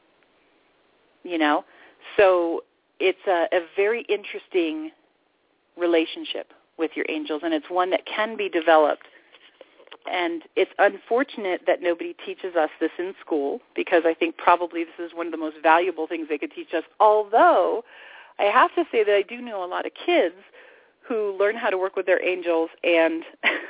You know? So it's a, a very interesting relationship with your angels, and it's one that can be developed. And it's unfortunate that nobody teaches us this in school, because I think probably this is one of the most valuable things they could teach us, although I have to say that I do know a lot of kids who learn how to work with their angels and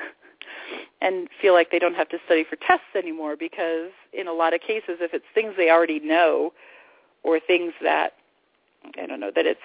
and feel like they don't have to study for tests anymore, because in a lot of cases, if it's things they already know or things that, I don't know, that it's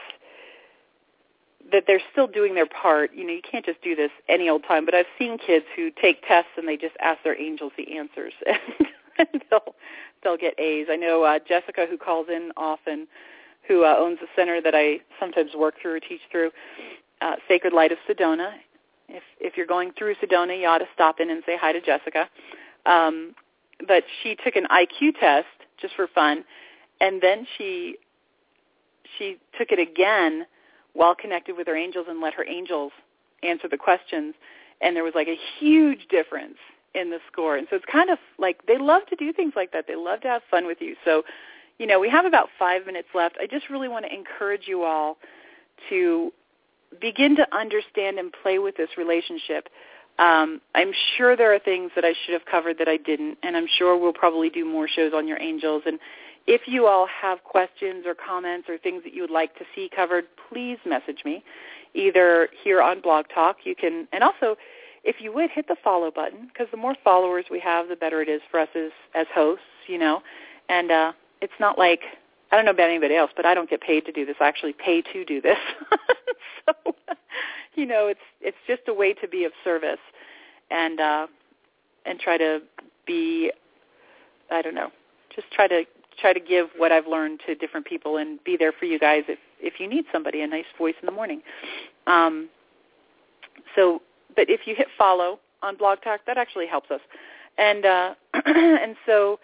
that they're still doing their part. You know, you can't just do this any old time, but I've seen kids who take tests and they just ask their angels the answers, and, and they'll, they'll get A's. I know uh, Jessica, who calls in often, who uh, owns a center that I sometimes work through or teach through, uh, Sacred Light of Sedona. If if you're going through Sedona, you ought to stop in and say hi to Jessica. Um, but she took an I Q test just for fun, and then she she took it again while connected with her angels and let her angels answer the questions, and there was like a huge difference in the score. And so it's kind of like they love to do things like that. They love to have fun with you. So, you know, we have about five minutes left. I just really want to encourage you all to begin to understand and play with this relationship. Um, I'm sure there are things that I should have covered that I didn't, and I'm sure we'll probably do more shows on your angels. And if you all have questions or comments or things that you would like to see covered, please message me, either here on Blog Talk. You can, and also, if you would, hit the follow button, because the more followers we have, the better it is for us as, as hosts, you know. And uh, it's not like, I don't know about anybody else, but I don't get paid to do this. I actually pay to do this. So, you know, it's it's just a way to be of service and uh, and try to be, I don't know, just try to try to give what I've learned to different people and be there for you guys if, if you need somebody, a nice voice in the morning. Um, so, but if you hit follow on Blog Talk, that actually helps us. And uh, and so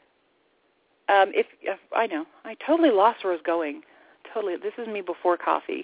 um, if, if I know, I totally lost where I was going. Totally, this is me before coffee.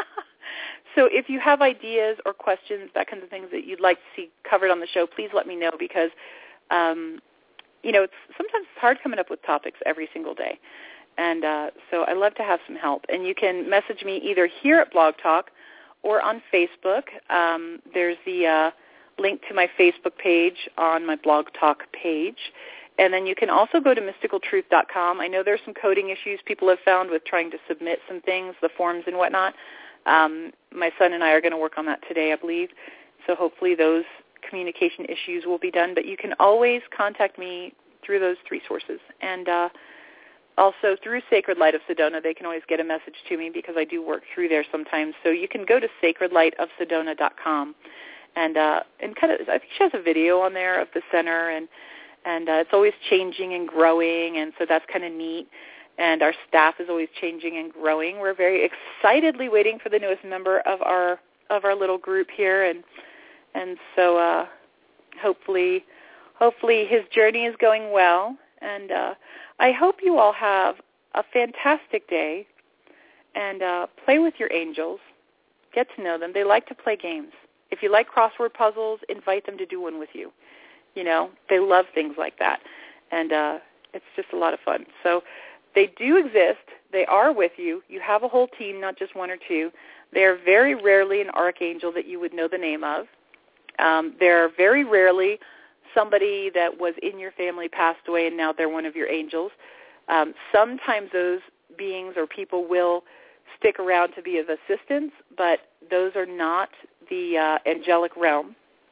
So if you have ideas or questions, that kinds of things that you'd like to see covered on the show, please let me know, because, um, you know, it's, sometimes it's hard coming up with topics every single day. And uh, so I love to have some help. And you can message me either here at Blog Talk or on Facebook. Um, there's the uh, link to my Facebook page on my Blog Talk page. And then you can also go to mystical truth dot com. I know there's some coding issues people have found with trying to submit some things, the forms and whatnot. Um, my son and I are going to work on that today, I believe. So hopefully those communication issues will be done. But you can always contact me through those three sources. And uh, also through Sacred Light of Sedona, they can always get a message to me, because I do work through there sometimes. So you can go to sacred light of sedona dot com. And, uh, and kind of, I think she has a video on there of the center, and, and uh, it's always changing and growing, and so that's kind of neat. And our staff is always changing and growing. We're very excitedly waiting for the newest member of our of our little group here, and and so uh, hopefully, hopefully his journey is going well. And uh, I hope you all have a fantastic day, and uh, play with your angels. Get to know them. They like to play games. If you like crossword puzzles, invite them to do one with you. You know, they love things like that, and uh, it's just a lot of fun. So. They do exist. They are with you. You have a whole team, not just one or two. They are very rarely an archangel that you would know the name of. Um, they're very rarely somebody that was in your family, passed away, and now they're one of your angels. Um, sometimes those beings or people will stick around to be of assistance, but those are not the uh, angelic realm.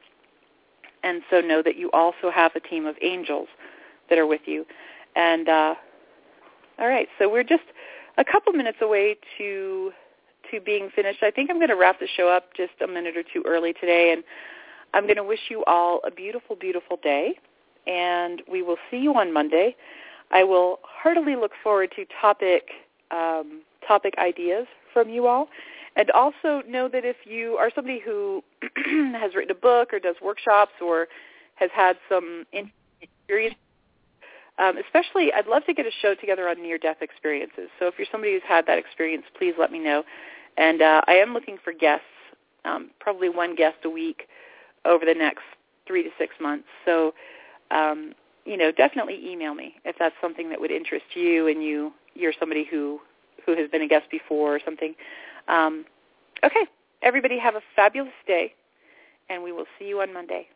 And so know that you also have a team of angels that are with you. And uh all right, so we're just a couple minutes away to to being finished. I think I'm going to wrap the show up just a minute or two early today, and I'm going to wish you all a beautiful, beautiful day, and we will see you on Monday. I will heartily look forward to topic um, topic ideas from you all, and also know that if you are somebody who has written a book or does workshops or has had some experience, Um, especially, I'd love to get a show together on near-death experiences. So if you're somebody who's had that experience, please let me know. And uh, I am looking for guests, um, probably one guest a week over the next three to six months. So, um, you know, definitely email me if that's something that would interest you and you, you're somebody who, who has been a guest before or something. Um, okay, everybody have a fabulous day, and we will see you on Monday.